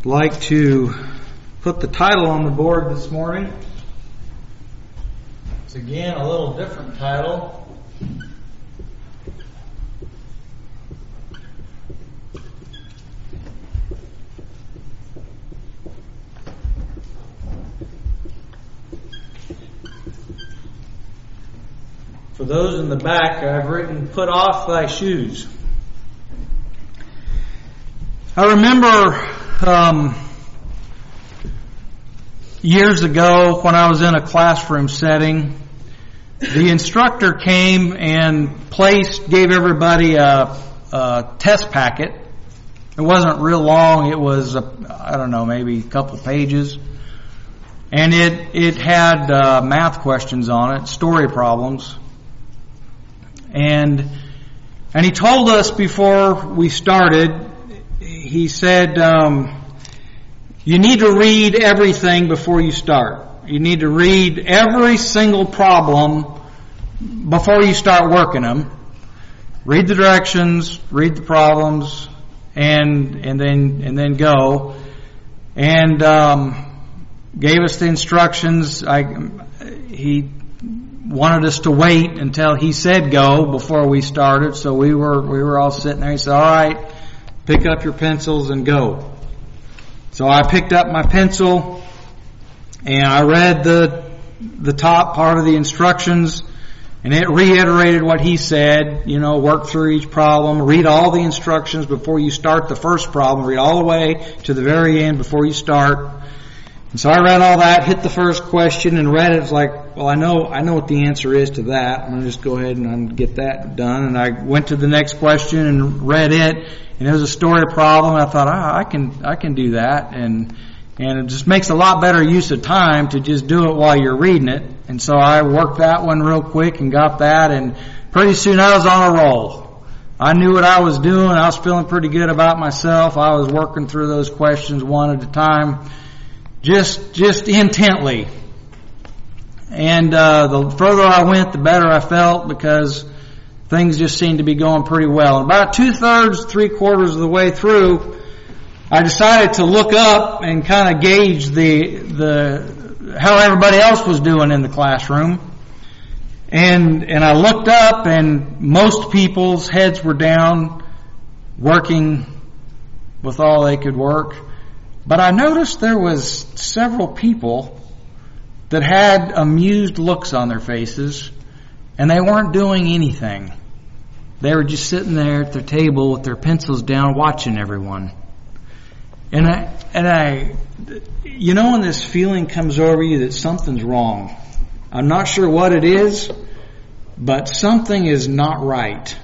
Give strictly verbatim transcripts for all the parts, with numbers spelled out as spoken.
like to put the title on the board this morning. It's again a little different title. For those in the back, I've written, "Put off thy shoes." I remember um, years ago when I was in a classroom setting, the instructor came and placed, gave everybody a, a test packet. It wasn't real long. It was, a, I don't know, maybe a couple pages. And it, it had uh, math questions on it, story problems. And and he told us before we started, he said, um, you need to read everything before you start. You need to read every single problem before you start working them. Read the directions, read the problems, and and then and then go. And um, gave us the instructions. I he. wanted us to wait until he said go before we started, so we were we were all sitting there. He said, "All right, pick up your pencils and go." So I picked up my pencil and I read the the top part of the instructions, and it reiterated what he said. You know, work through each problem, read all the instructions before you start the first problem, read all the way to the very end before you start. And so I read all that, hit the first question, and read it. It's like, well, I know, I know what the answer is to that. I'm going to just go ahead and get that done. And I went to the next question and read it, and it was a story problem. And I thought, ah, I can, I can do that, and and it just makes a lot better use of time to just do it while you're reading it. And so I worked that one real quick and got that, and pretty soon I was on a roll. I knew what I was doing. I was feeling pretty good about myself. I was working through those questions one at a time. Just, just intently. And, uh, the further I went, the better I felt, because things just seemed to be going pretty well. And about two thirds, three quarters of the way through, I decided to look up and kind of gauge the, the, how everybody else was doing in the classroom. And, and I looked up, and most people's heads were down, working with all they could work. But I noticed there was several people that had amused looks on their faces, and they weren't doing anything. They were just sitting there at their table with their pencils down, watching everyone. And I, and I, you know, when this feeling comes over you that something's wrong. I'm not sure what it is, but something is not right.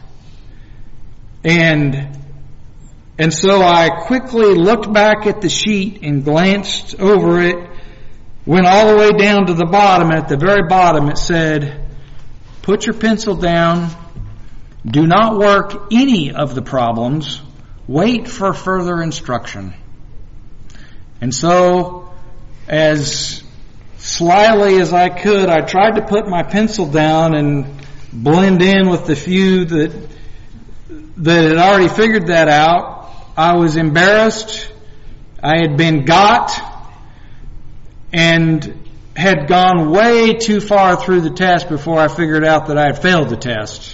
And And so I quickly looked back at the sheet and glanced over it, went all the way down to the bottom. At the very bottom it said, "Put your pencil down. Do not work any of the problems. Wait for further instruction." And so, as slyly as I could, I tried to put my pencil down and blend in with the few that, that had already figured that out. I was embarrassed. I had been got and had gone way too far through the test before I figured out that I had failed the test.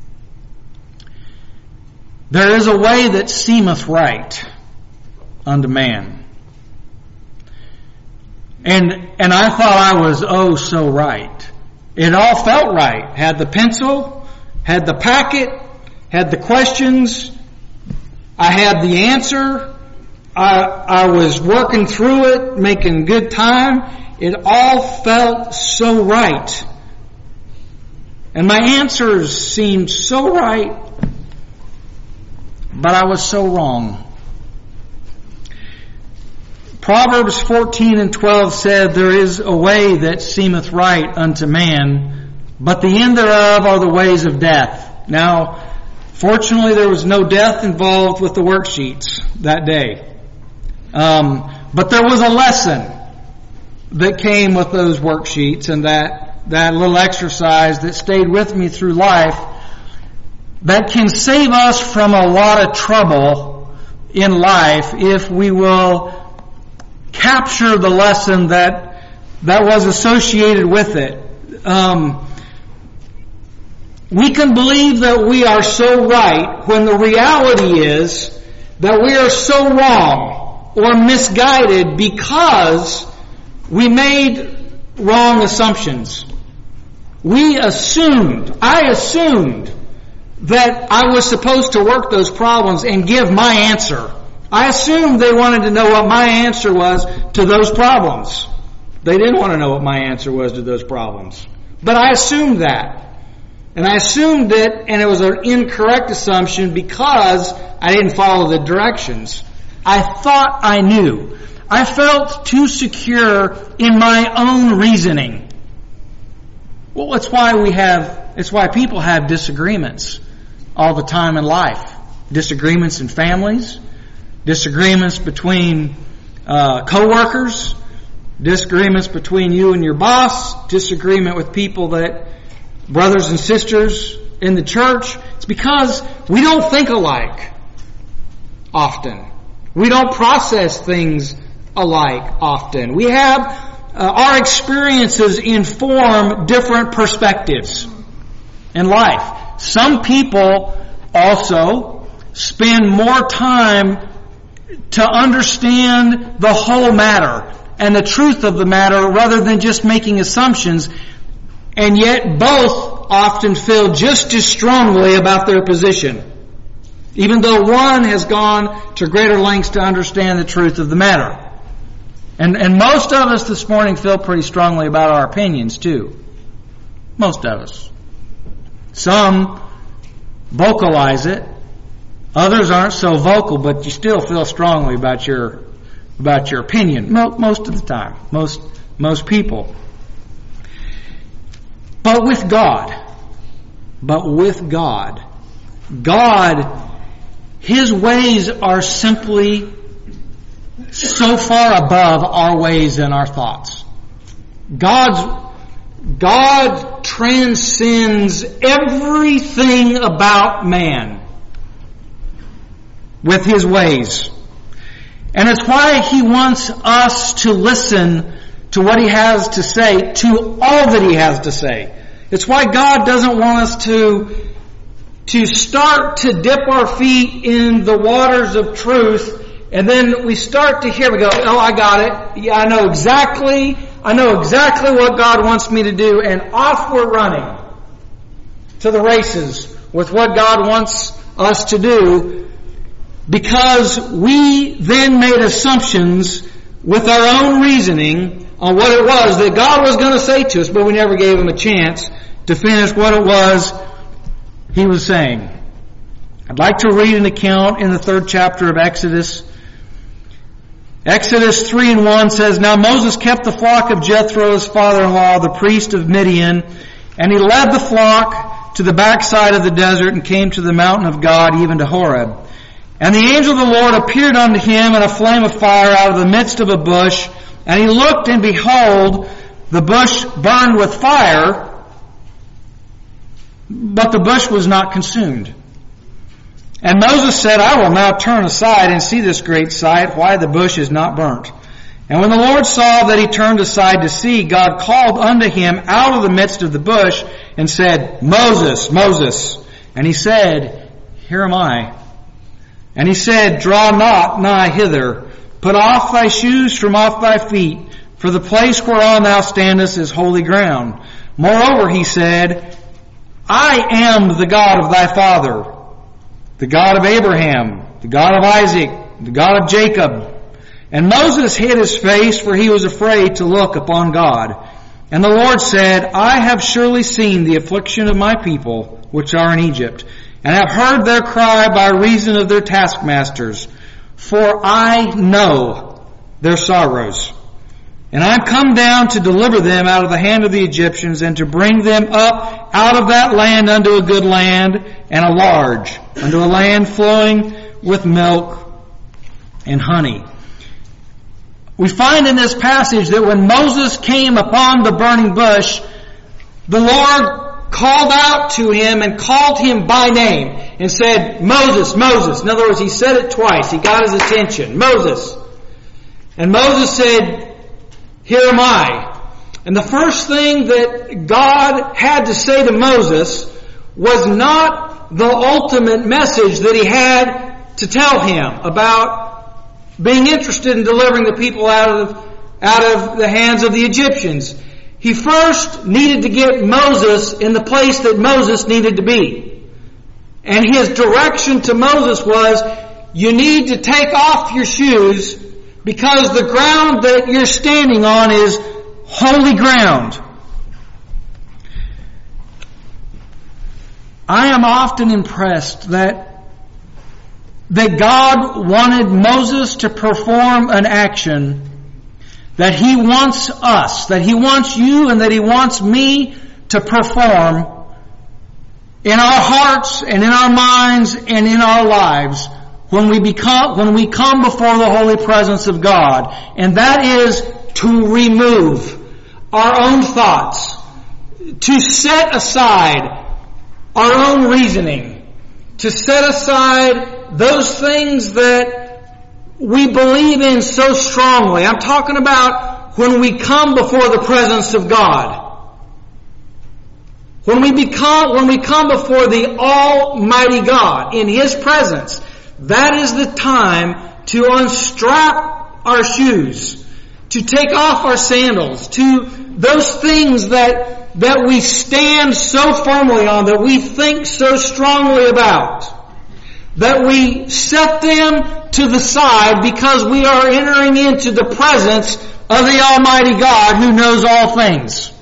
There is a way that seemeth right unto man. And, and I thought I was oh so right. It all felt right. Had the pencil, had the packet, had the questions, I had the answer. I, I was working through it, making good time. It all felt so right. And my answers seemed so right, but I was so wrong. Proverbs fourteen and twelve said, "There is a way that seemeth right unto man, but the end thereof are the ways of death." Now, fortunately, there was no death involved with the worksheets that day. Um, but there was a lesson that came with those worksheets, and that, that little exercise that stayed with me through life that can save us from a lot of trouble in life if we will capture the lesson that that was associated with it. Um, we can believe that we are so right when the reality is that we are so wrong or misguided because we made wrong assumptions. We assumed, I assumed that I was supposed to work those problems and give my answer. I assumed they wanted to know what my answer was to those problems. They didn't want to know what my answer was to those problems. But I assumed that. And I assumed it, and it was an incorrect assumption because I didn't follow the directions. I thought I knew. I felt too secure in my own reasoning. Well, it's why we have, it's why people have disagreements all the time in life. Disagreements in families, disagreements between uh, co-workers, disagreements between you and your boss, disagreement with people that, brothers and sisters in the church. It's because we don't think alike often. We don't process things alike often. We have, uh, our experiences inform different perspectives in life. Some people also spend more time to understand the whole matter and the truth of the matter rather than just making assumptions, and yet both often feel just as strongly about their position, even though one has gone to greater lengths to understand the truth of the matter. And, and most of us this morning feel pretty strongly about our opinions too. Most of us. Some vocalize it. Others aren't so vocal, but you still feel strongly about your about your opinion. Most of the time. Most most people. But with God, but with God, God, His ways are simply so far above our ways and our thoughts. God's, God transcends everything about man with His ways. And it's why He wants us to listen to what He has to say, to all that He has to say. It's why God doesn't want us to, to start to dip our feet in the waters of truth, and then we start to hear, we go, oh, I got it. Yeah, I know exactly, I know exactly what God wants me to do, and off we're running to the races with what God wants us to do, because we then made assumptions with our own reasoning on what it was that God was going to say to us, but we never gave Him a chance to finish what it was He was saying. I'd like to read an account in the third chapter of Exodus. Exodus three and one says, Now Moses kept the flock of Jethro, his father-in-law, the priest of Midian, and he led the flock to the backside of the desert and came to the mountain of God, even to Horeb. And the angel of the Lord appeared unto him in a flame of fire out of the midst of a bush. And he looked, and behold, the bush burned with fire, but the bush was not consumed. And Moses said, I will now turn aside and see this great sight, why the bush is not burnt. And when the Lord saw that he turned aside to see, God called unto him out of the midst of the bush and said, Moses, Moses. And he said, Here am I. And he said, Draw not nigh hither. Put off thy shoes from off thy feet, for the place whereon thou standest is holy ground. Moreover, he said, I am the God of thy father, the God of Abraham, the God of Isaac, the God of Jacob. And Moses hid his face, for he was afraid to look upon God. And the Lord said, I have surely seen the affliction of my people, which are in Egypt, and have heard their cry by reason of their taskmasters. For I know their sorrows. And I am come down to deliver them out of the hand of the Egyptians, and to bring them up out of that land unto a good land, and a large, unto a land flowing with milk and honey. We find in this passage that when Moses came upon the burning bush, the Lord called out to him and called him by name and said, Moses, Moses. In other words, he said it twice. He got his attention. Moses. And Moses said, "Here am I." And the first thing that God had to say to Moses was not the ultimate message that he had to tell him about being interested in delivering the people out of, out of the hands of the Egyptians. He first needed to get Moses in the place that Moses needed to be. And his direction to Moses was, you need to take off your shoes because the ground that you're standing on is holy ground. I am often impressed that that God wanted Moses to perform an action that He wants us, that He wants you, and that He wants me to perform in our hearts and in our minds and in our lives when we become, when we come before the holy presence of God. And that is to remove our own thoughts, to set aside our own reasoning, to set aside those things that we believe in so strongly. I'm talking about when we come before the presence of God. When we become, when we come before the Almighty God in His presence, that is the time to unstrap our shoes, to take off our sandals, to those things that, that we stand so firmly on, that we think so strongly about, that we set them to the side because we are entering into the presence of the Almighty God who knows all things.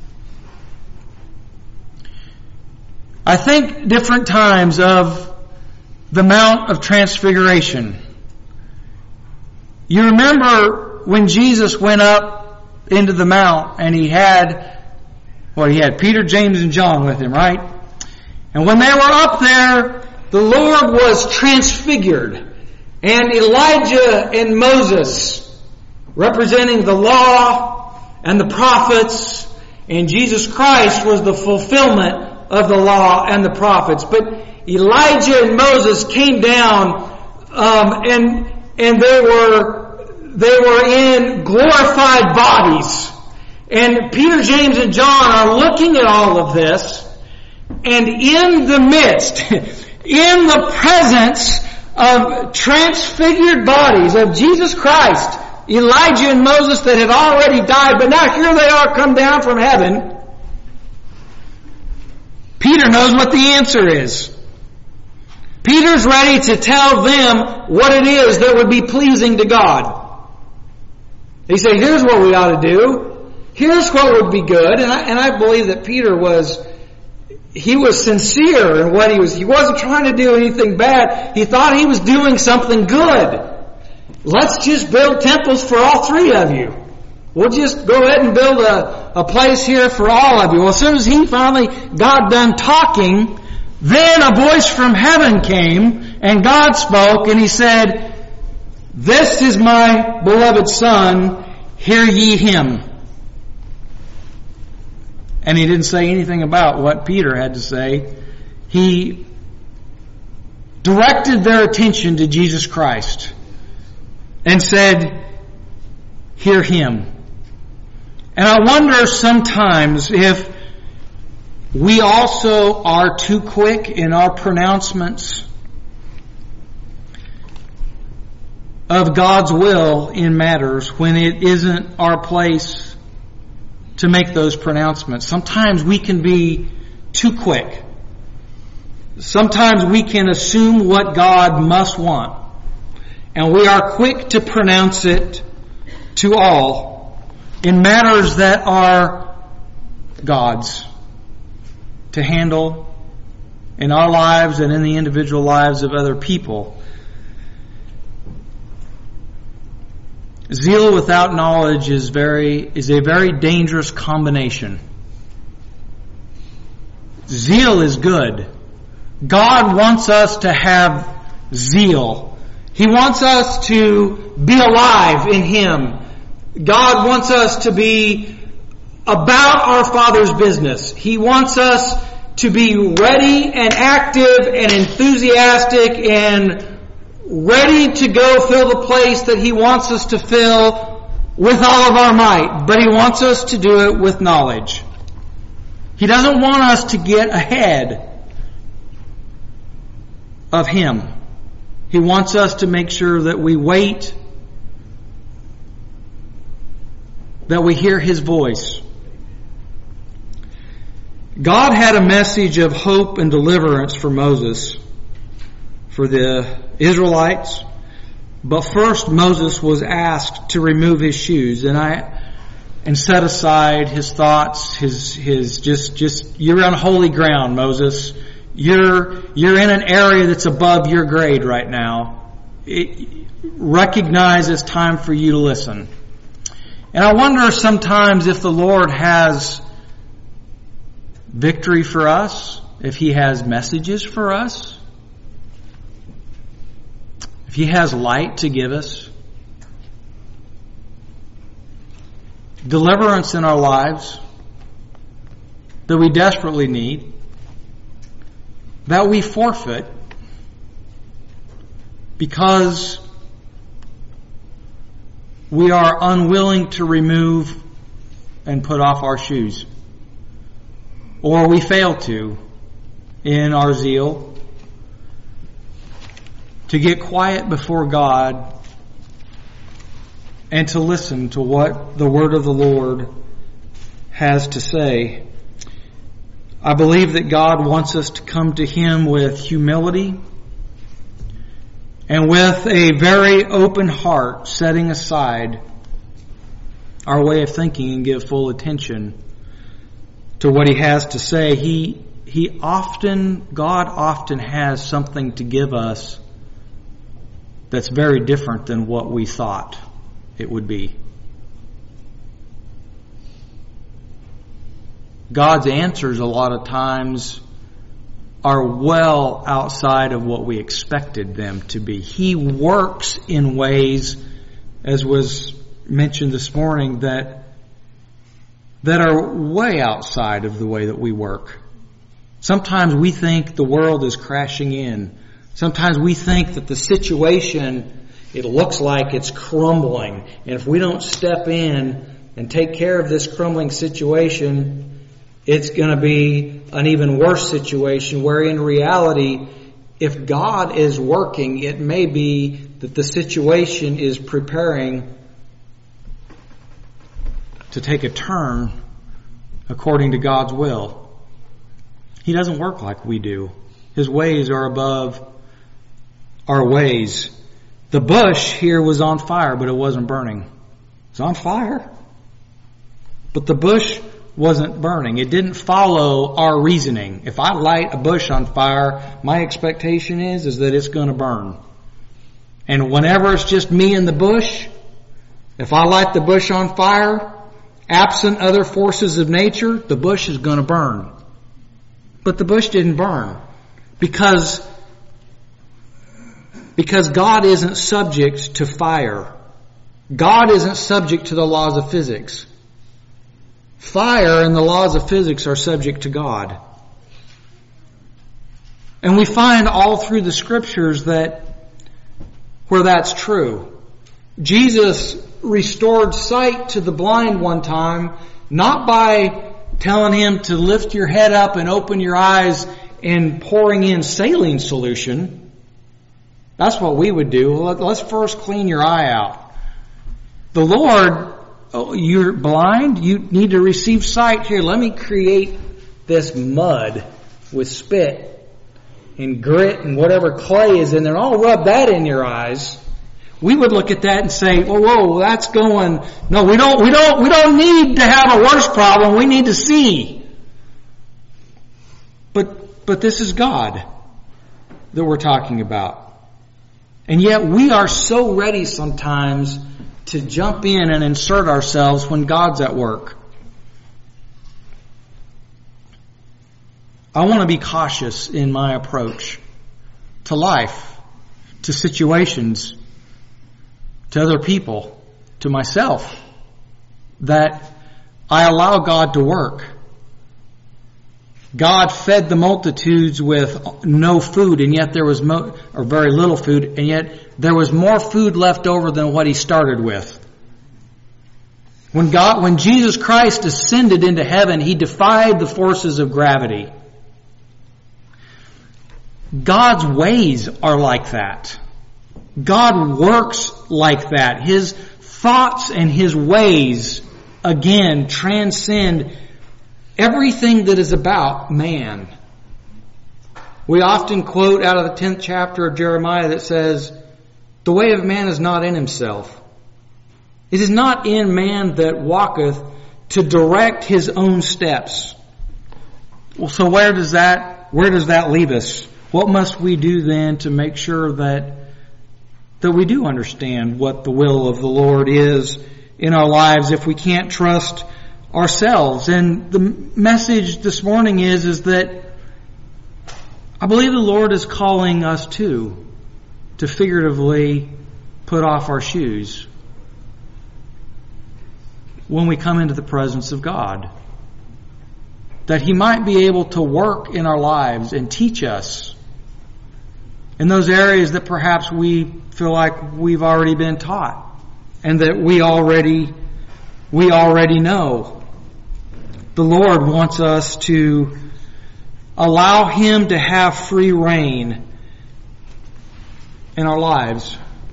I think different times of the Mount of Transfiguration. You remember when Jesus went up into the mount and he had, well, he had Peter, James, and John with him, right? And when they were up there, the Lord was transfigured. And Elijah and Moses, representing the law and the prophets, and Jesus Christ was the fulfillment of the law and the prophets. But Elijah and Moses came down, um, and and they were they were in glorified bodies. And Peter, James, and John are looking at all of this, and in the midst, in the presence of transfigured bodies of Jesus Christ, Elijah and Moses that had already died, but now here they are come down from heaven. Peter knows what the answer is. Peter's ready to tell them what it is that would be pleasing to God. He said, here's what we ought to do. Here's what would be good. And I, and I believe that Peter was, he was sincere in what he was. He wasn't trying to do anything bad. He thought he was doing something good. Let's just build temples for all three of you. We'll just go ahead and build a, a place here for all of you. Well, as soon as he finally got done talking, then a voice from heaven came and God spoke and He said, "This is my beloved Son, hear ye Him." And He didn't say anything about what Peter had to say. He directed their attention to Jesus Christ and said, "Hear Him." And I wonder sometimes if we also are too quick in our pronouncements of God's will in matters when it isn't our place to make those pronouncements. Sometimes we can be too quick. Sometimes we can assume what God must want, and we are quick to pronounce it to all in matters that are God's to handle in our lives and in the individual lives of other people. Zeal without knowledge is very is a very dangerous combination. Zeal is good. God wants us to have zeal. He wants us to be alive in Him. God wants us to be about our Father's business. He wants us to be ready and active and enthusiastic and ready to go fill the place that He wants us to fill with all of our might, but He wants us to do it with knowledge. He doesn't want us to get ahead of Him. He wants us to make sure that we wait, that we hear His voice. God had a message of hope and deliverance for Moses, for the Israelites. But first Moses was asked to remove his shoes and I and set aside his thoughts, his his just just you're on holy ground, Moses. You're you're in an area that's above your grade right now. It, recognize it's time for you to listen. And I wonder sometimes if the Lord has victory for us, if He has messages for us, if He has light to give us, deliverance in our lives that we desperately need, that we forfeit because we are unwilling to remove and put off our shoes. Or we fail to in our zeal to get quiet before God and to listen to what the word of the Lord has to say. I believe that God wants us to come to Him with humility and with a very open heart, setting aside our way of thinking and give full attention to what He has to say. He, he often, God often has something to give us that's very different than what we thought it would be. God's answers a lot of times are well outside of what we expected them to be. He works in ways, as was mentioned this morning, that that are way outside of the way that we work. Sometimes we think the world is crashing in. Sometimes we think that the situation, it looks like it's crumbling. And if we don't step in and take care of this crumbling situation, it's going to be an even worse situation, where in reality, if God is working, it may be that the situation is preparing to take a turn according to God's will. He doesn't work like we do. His ways are above our ways. The bush here was on fire, but it wasn't burning. It's on fire, but the bush wasn't burning. It didn't follow our reasoning. If I light a bush on fire, my expectation is, is that it's going to burn. And whenever it's just me and the bush, if I light the bush on fire, absent other forces of nature, the bush is going to burn. But the bush didn't burn because, because God isn't subject to fire. God isn't subject to the laws of physics. Fire and the laws of physics are subject to God. And we find all through the Scriptures that where that's true. Jesus restored sight to the blind one time, not by telling him to lift your head up and open your eyes and pouring in saline solution. That's what we would do. Let's first clean your eye out. The Lord, oh, you're blind? You need to receive sight. Here, let me create this mud with spit and grit and whatever clay is in there. I'll rub that in your eyes. We would look at that and say, "Whoa, whoa, that's going." No, we don't. We don't. We don't need to have a worse problem. We need to see. But but this is God that we're talking about, and yet we are so ready sometimes to jump in and insert ourselves when God's at work. I want to be cautious in my approach to life, to situations, to other people, to myself, that I allow God to work. God fed the multitudes with no food, and yet there was mo- or very little food, and yet there was more food left over than what He started with. When God, when Jesus Christ ascended into heaven, He defied the forces of gravity. God's ways are like that. God works like that. His thoughts and His ways, again, transcend everything that is about man. We often quote out of the tenth chapter of Jeremiah that says, "The way of man is not in himself. It is not in man that walketh to direct his own steps." Well, so where does that, where does that leave us? What must we do then to make sure that, that we do understand what the will of the Lord is in our lives if we can't trust ourselves? And the message this morning is, is that I believe the Lord is calling us too to figuratively put off our shoes when we come into the presence of God. That He might be able to work in our lives and teach us in those areas that perhaps we feel like we've already been taught and that we already, we already know. The Lord wants us to allow Him to have free reign in our lives.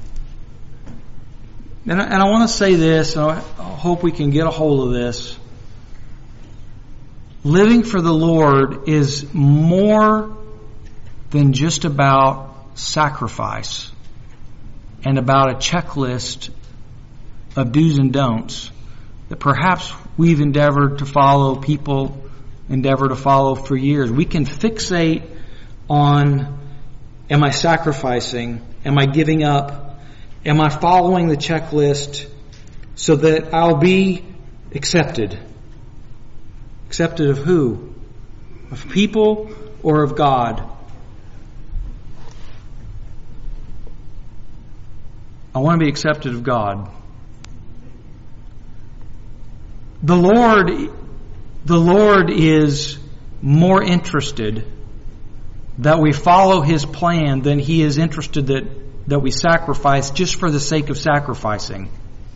And I, and I want to say this, and I hope we can get a hold of this. Living for the Lord is more than just about sacrifice and about a checklist of do's and don'ts that perhaps we've endeavored to follow, people endeavor to follow for years. We can fixate on, am I sacrificing? Am I giving up? Am I following the checklist so that I'll be accepted? Accepted of who? Of people or of God? I want to be accepted of God. The Lord, the Lord is more interested that we follow His plan than He is interested that, that we sacrifice just for the sake of sacrificing.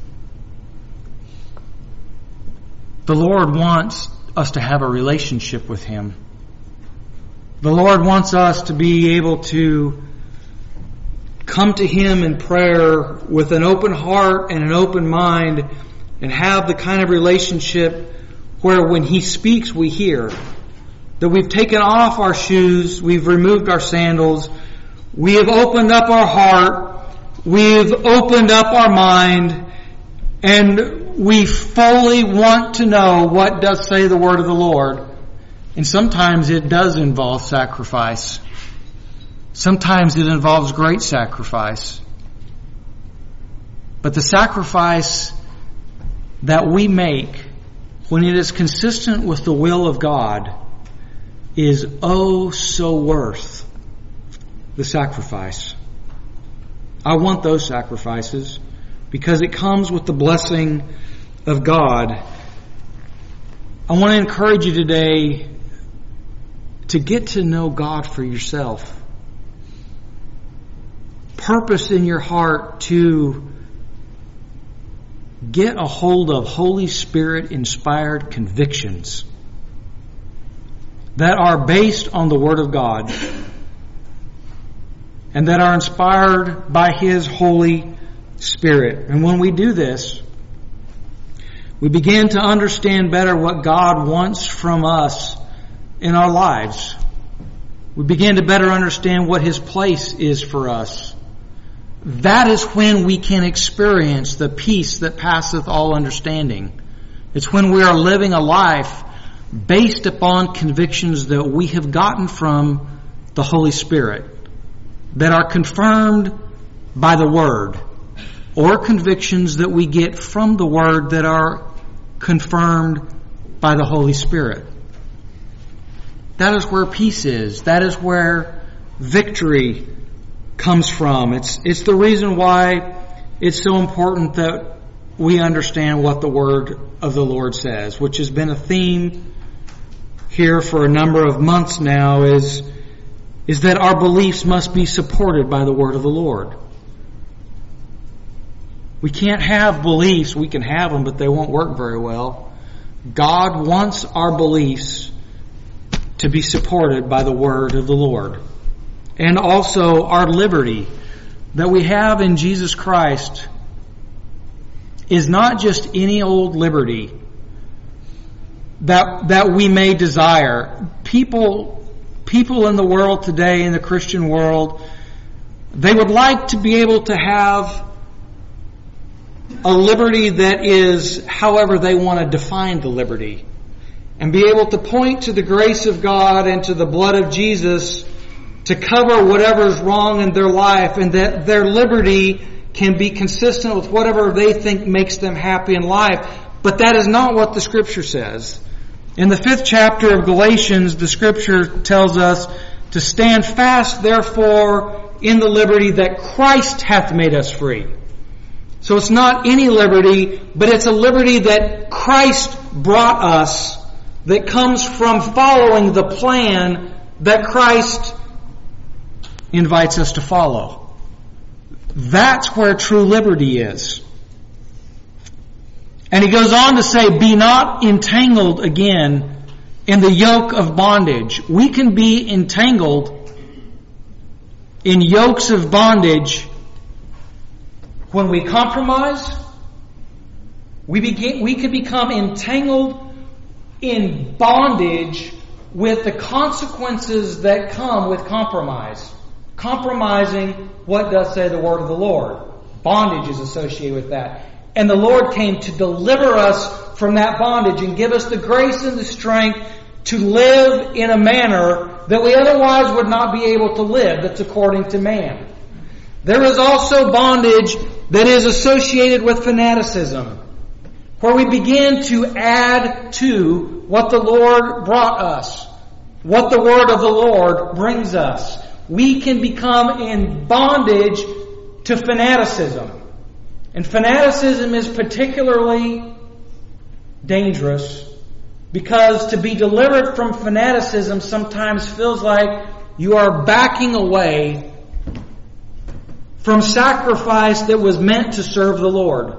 The Lord wants us to have a relationship with Him. The Lord wants us to be able to come to Him in prayer with an open heart and an open mind and have the kind of relationship where when He speaks we hear. That we've taken off our shoes, we've removed our sandals, we have opened up our heart, we've opened up our mind, and we fully want to know what does say the word of the Lord. And sometimes it does involve sacrifice. Sometimes it involves great sacrifice. But the sacrifice that we make when it is consistent with the will of God is oh so worth the sacrifice. I want those sacrifices because it comes with the blessing of God. I want to encourage you today to get to know God for yourself. Purpose in your heart to get a hold of Holy Spirit inspired convictions that are based on the Word of God and that are inspired by His Holy Spirit. And when we do this, we begin to understand better what God wants from us in our lives. We begin to better understand what His place is for us. That is when we can experience the peace that passeth all understanding. It's when we are living a life based upon convictions that we have gotten from the Holy Spirit, that are confirmed by the Word, or convictions that we get from the Word that are confirmed by the Holy Spirit. That is where peace is. That is where victory comes from. It's, it's the reason why it's so important that we understand what the Word of the Lord says, which has been a theme here for a number of months now is, is that our beliefs must be supported by the word of the Lord. We can't have beliefs. We can have them, but they won't work very well. God wants our beliefs to be supported by the word of the Lord. And also our liberty that we have in Jesus Christ is not just any old liberty that that we may desire. People people in the world today, in the Christian world, they would like to be able to have a liberty that is however they want to define the liberty, and be able to point to the grace of God and to the blood of Jesus to cover whatever is wrong in their life, and that their liberty can be consistent with whatever they think makes them happy in life. But that is not what the Scripture says. In the fifth chapter of Galatians, the Scripture tells us to stand fast, therefore, in the liberty that Christ hath made us free. So it's not any liberty, but it's a liberty that Christ brought us, that comes from following the plan that Christ invites us to follow. That's where true liberty is. And he goes on to say, be not entangled again in the yoke of bondage. We can be entangled in yokes of bondage when we compromise. We begin, we can become entangled in bondage with the consequences that come with compromise. Compromising what does say the word of the Lord. Bondage is associated with that. And the Lord came to deliver us from that bondage and give us the grace and the strength to live in a manner that we otherwise would not be able to live, that's according to man. There is also bondage that is associated with fanaticism, where we begin to add to what the Lord brought us, what the word of the Lord brings us. We can become in bondage to fanaticism. And fanaticism is particularly dangerous because to be delivered from fanaticism sometimes feels like you are backing away from sacrifice that was meant to serve the Lord.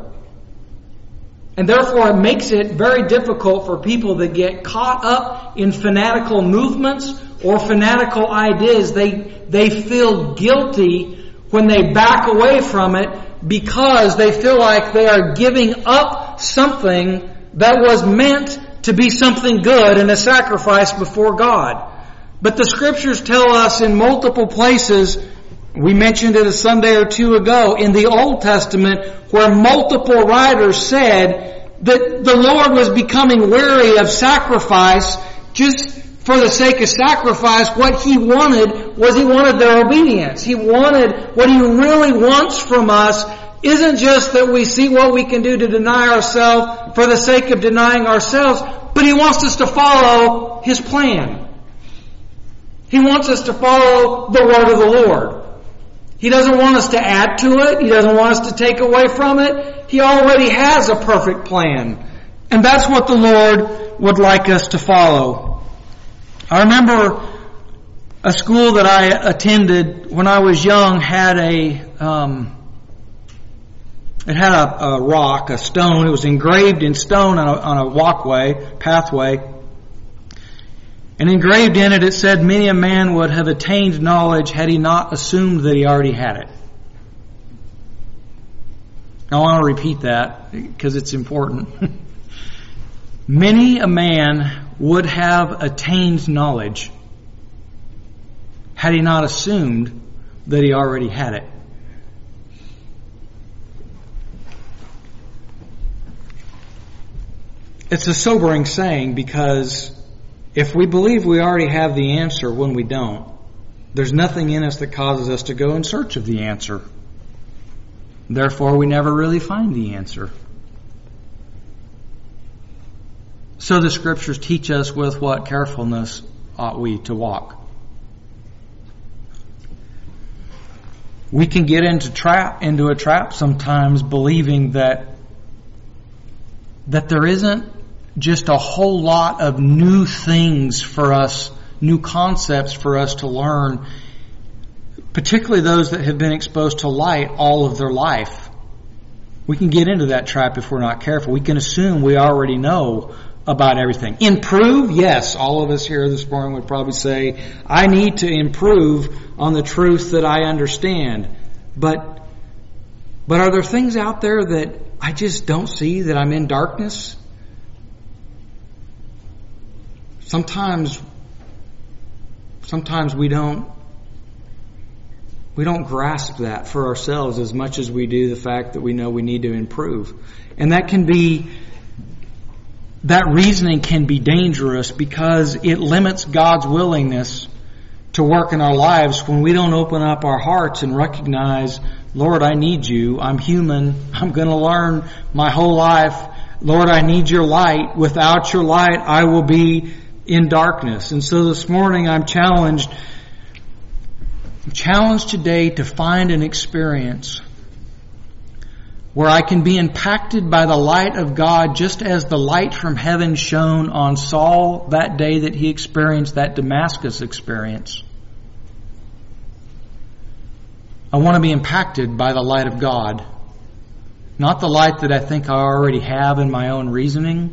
And therefore it makes it very difficult for people that get caught up in fanatical movements or fanatical ideas. They, they feel guilty when they back away from it because they feel like they are giving up something that was meant to be something good and a sacrifice before God. But the Scriptures tell us in multiple places, we mentioned it a Sunday or two ago, in the Old Testament, where multiple writers said that the Lord was becoming weary of sacrifice just for the sake of sacrifice. What He wanted was He wanted their obedience. He wanted, what He really wants from us isn't just that we see what we can do to deny ourselves for the sake of denying ourselves, but He wants us to follow His plan. He wants us to follow the word of the Lord. He doesn't want us to add to it. He doesn't want us to take away from it. He already has a perfect plan. And that's what the Lord would like us to follow. I remember a school that I attended when I was young had a, um, it had a, a rock, a stone. It was engraved in stone on a, on a walkway, pathway. And engraved in it, it said, many a man would have attained knowledge had he not assumed that he already had it. I want to repeat that because it's important. Many a man would have attained knowledge had he not assumed that he already had it. It's a sobering saying because if we believe we already have the answer when we don't, there's nothing in us that causes us to go in search of the answer. Therefore, we never really find the answer. So the Scriptures teach us with what carefulness ought we to walk. We can get into trap into a trap sometimes believing that that there isn't just a whole lot of new things for us, new concepts for us to learn, particularly those that have been exposed to light all of their life. We can get into that trap if we're not careful. We can assume we already know about everything. Improve? Yes. All of us here this morning would probably say, I need to improve on the truth that I understand. But, but are there things out there that I just don't see, that I'm in darkness? Sometimes, sometimes we don't, we don't grasp that for ourselves as much as we do the fact that we know we need to improve. And that can be, that reasoning can be dangerous because it limits God's willingness to work in our lives when we don't open up our hearts and recognize, Lord, I need you. I'm human. I'm going to learn my whole life. Lord, I need your light. Without your light, I will be in darkness. And so this morning I'm challenged, I'm challenged today to find an experience where I can be impacted by the light of God just as the light from heaven shone on Saul that day that he experienced that Damascus experience. I want to be impacted by the light of God. Not the light that I think I already have in my own reasoning.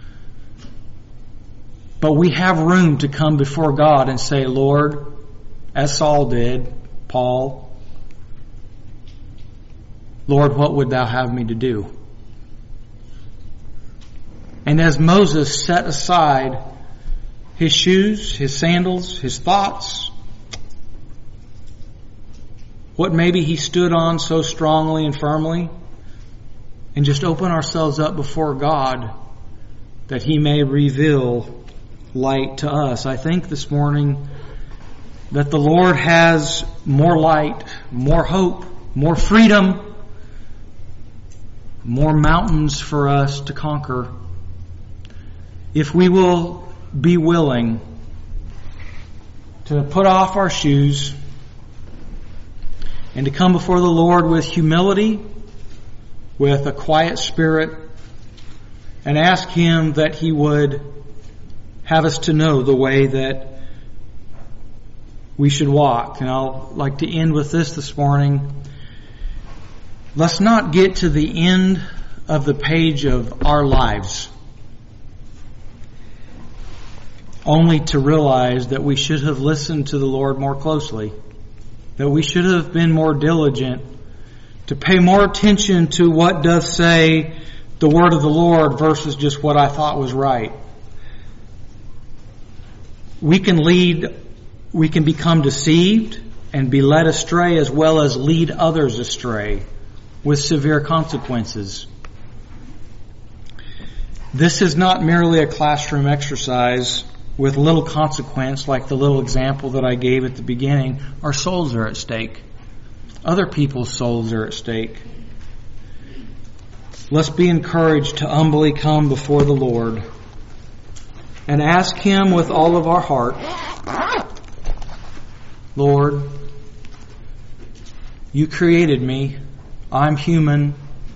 But we have room to come before God and say, Lord, as Saul did, Paul, Lord, what would thou have me to do? And as Moses set aside his shoes, his sandals, his thoughts, what maybe he stood on so strongly and firmly, and just open ourselves up before God that he may reveal light to us. I think this morning that the Lord has more light, more hope, more freedom, more mountains for us to conquer if we will be willing to put off our shoes and to come before the Lord with humility, with a quiet spirit, and ask Him that He would have us to know the way that we should walk. And I'll like to end with this this morning. Let's not get to the end of the page of our lives only to realize that we should have listened to the Lord more closely, that we should have been more diligent, to pay more attention to what doth say the word of the Lord versus just what I thought was right. We can lead, we can become deceived and be led astray as well as lead others astray with severe consequences. This is not merely a classroom exercise with little consequence like the little example that I gave at the beginning. Our souls are at stake. Other people's souls are at stake. Let's be encouraged to humbly come before the Lord and ask Him with all of our heart, Lord, you created me. I'm human.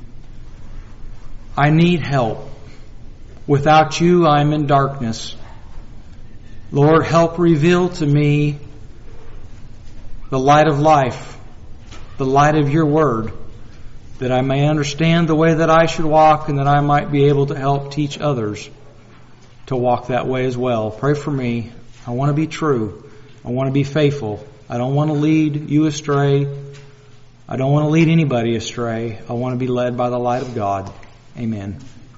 I need help. Without you, I'm in darkness. Lord, help reveal to me the light of life, the light of your word, that I may understand the way that I should walk and that I might be able to help teach others to walk that way as well. Pray for me. I want to be true. I want to be faithful. I don't want to lead you astray. I don't want to lead anybody astray. I want to be led by the light of God. Amen.